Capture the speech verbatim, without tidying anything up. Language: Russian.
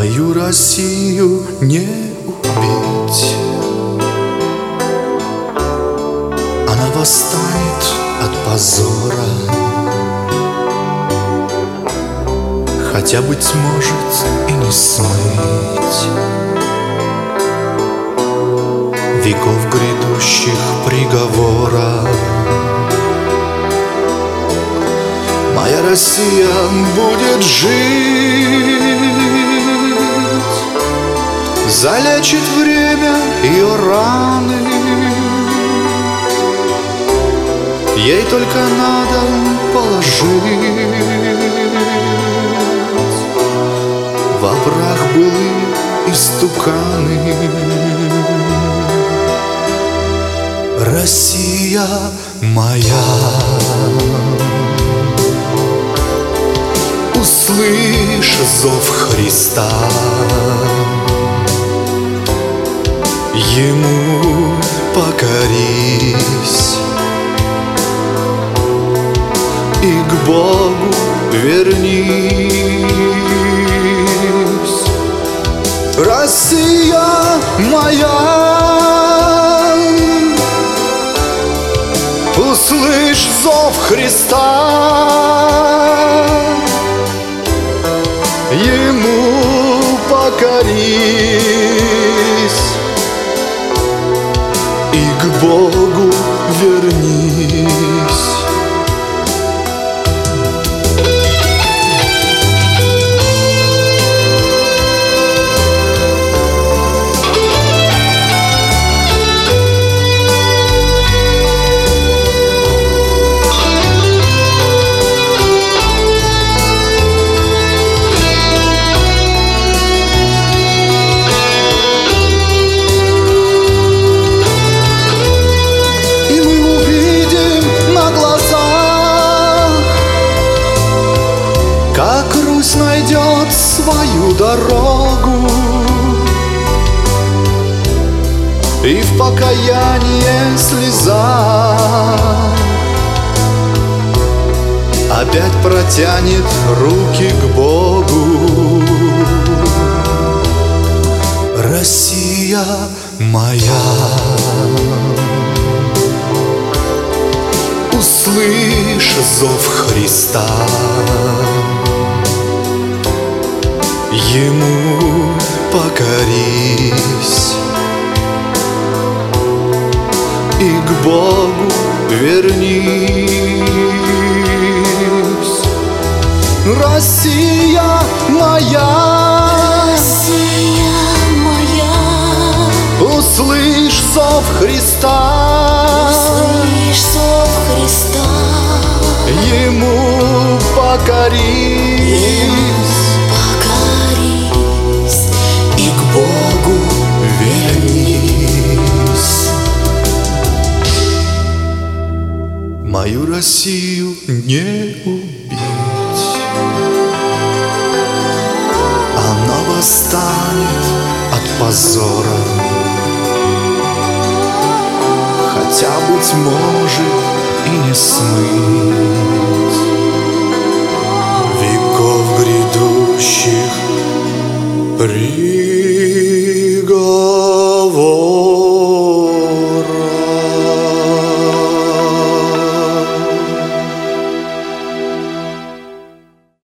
Мою Россию не убить. Она восстанет от позора, хотя, быть может, и не смыть веков грядущих приговора. Моя Россия будет жить, залечит время ее раны. Ей только надо положить во враг былые истуканы. Россия моя, услышь зов Христа, Ему покорись и к Богу вернись. Россия моя, услышь зов Христа, Ему покорись и к Богу вернись. Как Русь найдет свою дорогу и в покаяние слеза опять протянет руки к Богу. Россия моя, услышь зов Христа, Ему покорись и к Богу вернись. Россия моя, Россия моя, услышь зов Христа, услышь зов Христа, Ему покорись, покорись и к Богу вернись. Мою Россию не убить, она восстанет от позора, хотя, быть может, и не смыть веков грядущих приговоров.